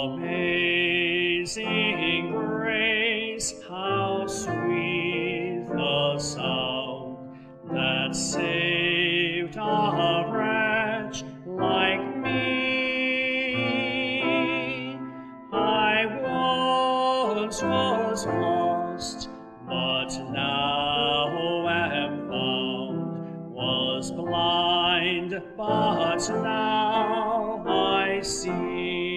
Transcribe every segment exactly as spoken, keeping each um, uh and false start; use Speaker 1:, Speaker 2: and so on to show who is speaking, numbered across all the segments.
Speaker 1: Amazing grace, how sweet the sound that saved a wretch like me. I once was lost, but now am found, was blind, but now I see.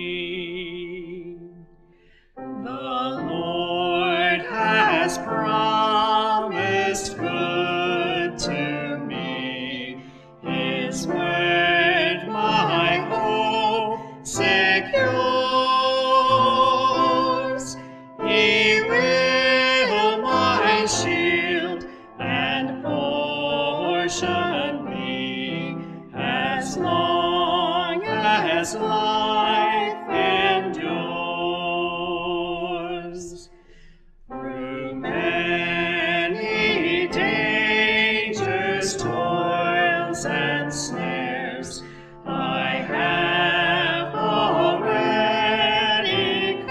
Speaker 1: The Lord has promised good to me. His word my hope secures. He will my shield and portion be, as long as life endures. Through many dangers, toils, and snares, I have already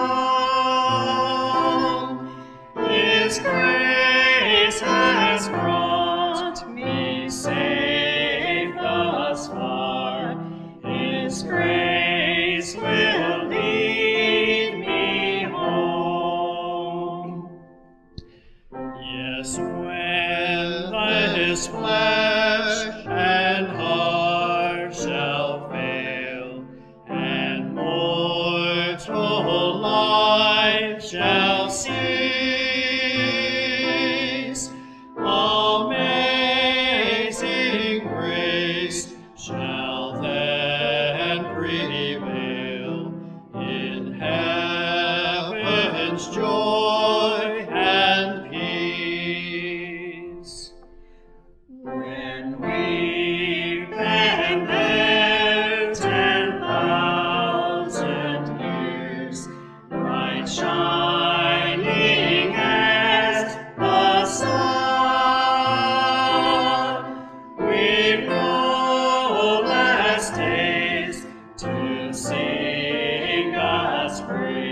Speaker 1: come. His grace has brought me safe thus far. His grace will lead me home. Yes, when this flesh and heart shall fail, and mortal life shall cease, amazing grace shall then prevail in heaven's joy and peace. When we've been there ten thousand years, bright shining as the sun, we've no less days to sing God's praise.